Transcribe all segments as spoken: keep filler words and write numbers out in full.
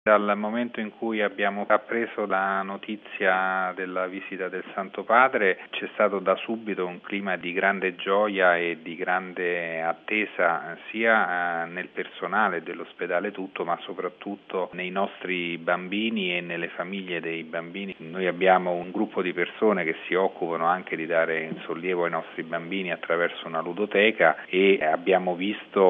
Dal momento in cui abbiamo appreso la notizia della visita del Santo Padre c'è stato da subito un clima di grande gioia e di grande attesa sia nel personale dell'ospedale tutto, ma soprattutto nei nostri bambini e nelle famiglie dei bambini. Noi abbiamo un gruppo di persone che si occupano anche di dare sollievo ai nostri bambini attraverso una ludoteca e abbiamo visto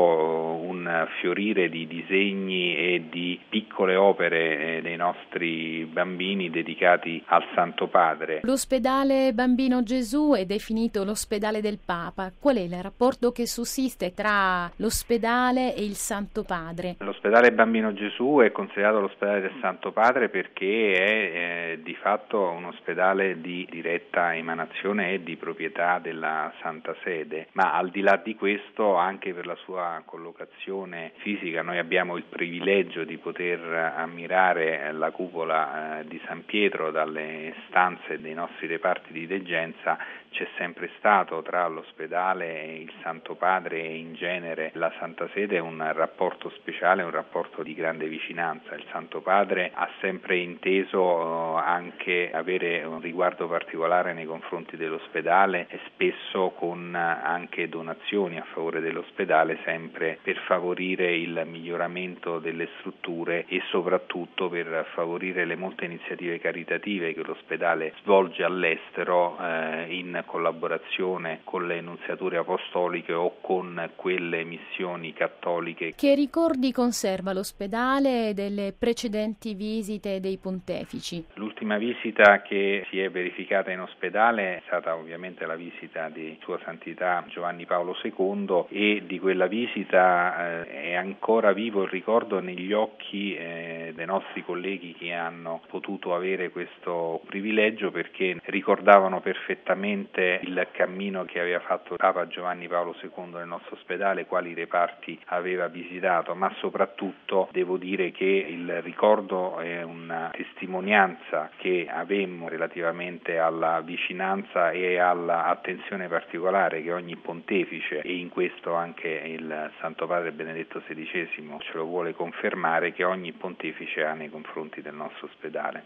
un fiorire di disegni e di piccole opere dei nostri bambini dedicati al Santo Padre. L'ospedale Bambino Gesù è definito l'ospedale del Papa. Qual è il rapporto che sussiste tra l'ospedale e il Santo Padre? L'ospedale Bambino Gesù è considerato l'ospedale del Santo Padre perché è eh, di fatto un ospedale di diretta emanazione e di proprietà della Santa Sede, ma al di là di questo, anche per la sua collocazione fisica, noi abbiamo il privilegio di poter ammirare la cupola eh, di San Pietro dalle stanze dei nostri reparti di degenza. C'è sempre stato tra l'ospedale e il Santo Padre e in genere la Santa Sede un rapporto speciale, un rapporto di grande vicinanza. Il Santo Padre ha sempre inteso anche avere un riguardo particolare nei confronti dell'ospedale e spesso con anche donazioni a favore dell'ospedale, sempre per favorire il miglioramento delle strutture e soprattutto per favorire le molte iniziative caritative che l'ospedale svolge all'estero eh, in collaborazione con le nunziature apostoliche o con quelle missioni cattoliche. Che ricordi conserva l'ospedale delle precedenti visite dei pontefici? L'ultima visita che si è verificata in ospedale è stata ovviamente la visita di Sua Santità Giovanni Paolo secondo e di quella visita eh, è ancora vivo il ricordo negli occhi eh, dei nostri colleghi che hanno potuto avere questo privilegio, perché ricordavano perfettamente il cammino che aveva fatto Papa Giovanni Paolo secondo nel nostro ospedale, quali reparti aveva visitato, ma soprattutto devo dire che il ricordo è una testimonianza che avemmo relativamente alla vicinanza e all'attenzione particolare che ogni pontefice, e in questo anche il Santo Padre Benedetto sedicesimo ce lo vuole confermare, che ogni pontefice ha nei confronti del nostro ospedale.